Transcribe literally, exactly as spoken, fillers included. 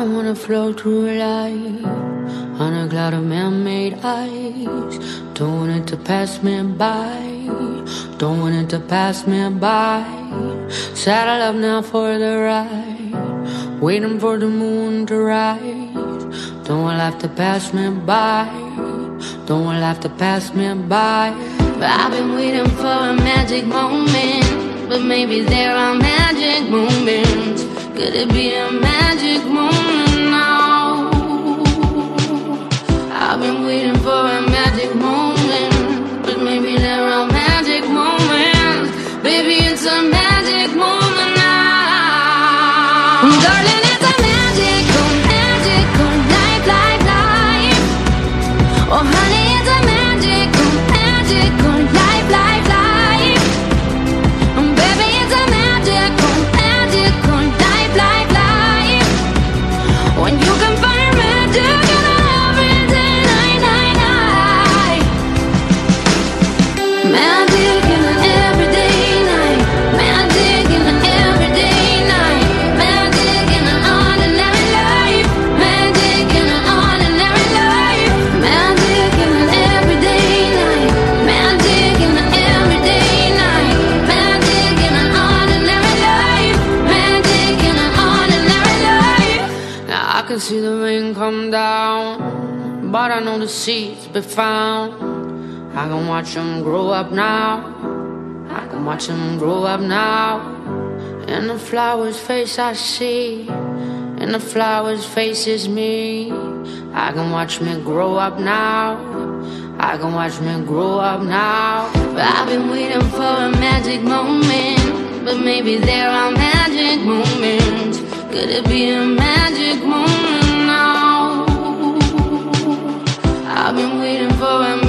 I wanna float through life on a cloud of man-made ice. Don't want it to pass me by. Don't want it to pass me by. Saddle up now for the ride, waiting for the moon to rise. Don't want life to pass me by. Don't want life to pass me by. But I've been waiting for a magic moment. But maybe there are magic moments. Could it be a magic moment now? I've been waiting for a magic moment. But maybe there are magic moments. Baby, it's a magic moment now. Darling, it's a magical, magical life, life, life. Oh honey, it's a magical, magical life, life, life. Baby, it's a magical, magical life, life, life. When you can find magic in everyday night, night, night. Magic in an everyday night. Magic in an everyday night. Magic in an ordinary life. Magic in an ordinary life. Magic in an everyday night. Magic in an everyday night. Magic in an ordinary life. Magic in an ordinary life. Now I can see the rain come down, but I know the seeds be found. I can watch them grow up now. I can watch them grow up now. In the flower's face I see, in the flower's face is me. I can watch me grow up now. I can watch me grow up now. But I've been waiting for a magic moment. But maybe there are magic moments. Could it be a magic moment now? I've been waiting for a